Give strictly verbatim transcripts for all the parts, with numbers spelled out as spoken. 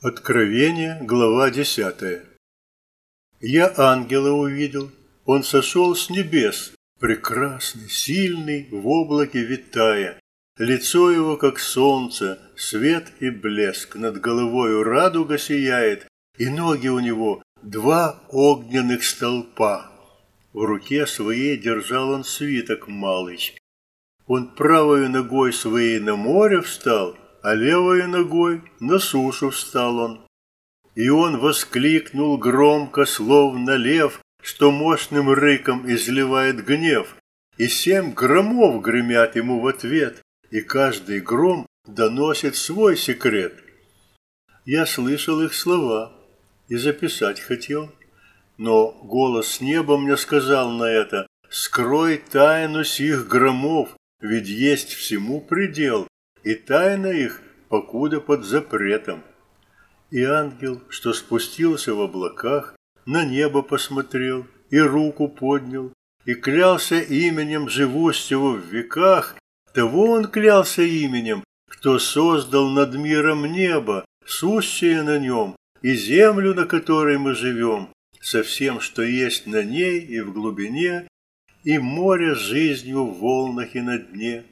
Откровение, глава десятая. Я ангела увидел, он сошел с небес, прекрасный, сильный, в облаке витая. Лицо его, как солнце, свет и блеск, над головою радуга сияет, и ноги у него два огненных столпа. В руке своей держал он свиток малый. Он правою ногой своей на море встал, а левою ногой на сушу встал он. И он воскликнул громко, словно лев, что мощным рыком изливает гнев, и семь громов гремят ему в ответ, и каждый гром доносит свой секрет. Я слышал их слова и записать хотел, но голос с неба мне сказал на это: «Скрой тайну сих громов, ведь есть всему предел, и тайна их покуда под запретом». И ангел, что спустился в облаках, на небо посмотрел и руку поднял, и клялся именем живущего в веках. Того он клялся именем, кто создал над миром небо, сущее на нем, и землю, на которой мы живем, со всем, что есть на ней и в глубине, и море с жизнью в волнах и на дне.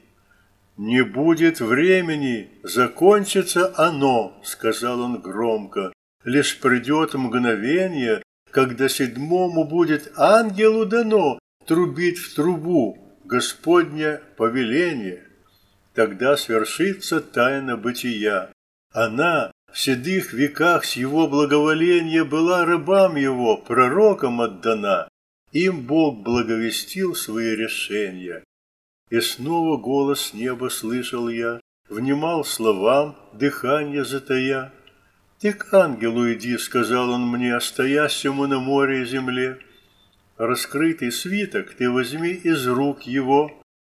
«Не будет времени, закончится оно», — сказал он громко. «Лишь придет мгновение, когда седьмому будет ангелу дано трубить в трубу Господне повеление. Тогда свершится тайна бытия. Она в седых веках с его благоволения была рабам его, пророкам отдана. Им Бог благовестил свои решения». И снова голос с неба слышал я, внимал словам, дыхание затая. «Ты к ангелу иди», — сказал он мне, стоящему на море и земле. «Раскрытый свиток ты возьми из рук его».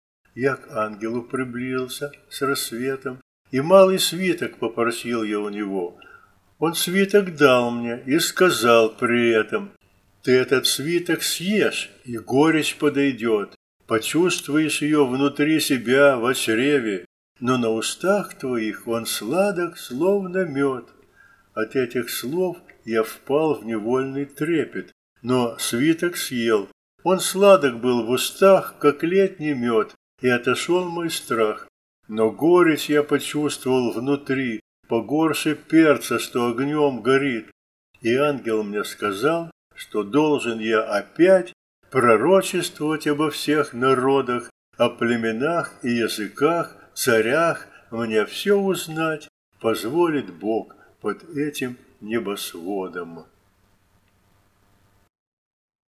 Я к ангелу приблизился с рассветом, и малый свиток попросил я у него. Он свиток дал мне и сказал при этом: «Ты этот свиток съешь, и горечь подойдет. Почувствуешь ее внутри себя, во чреве, но на устах твоих он сладок, словно мед». От этих слов я впал в невольный трепет, но свиток съел. Он сладок был в устах, как летний мед, и отошел мой страх. Но горечь я почувствовал внутри, погорше перца, что огнем горит. И ангел мне сказал, что должен я опять пророчествовать обо всех народах, о племенах и языках, царях, мне все узнать позволит Бог под этим небосводом.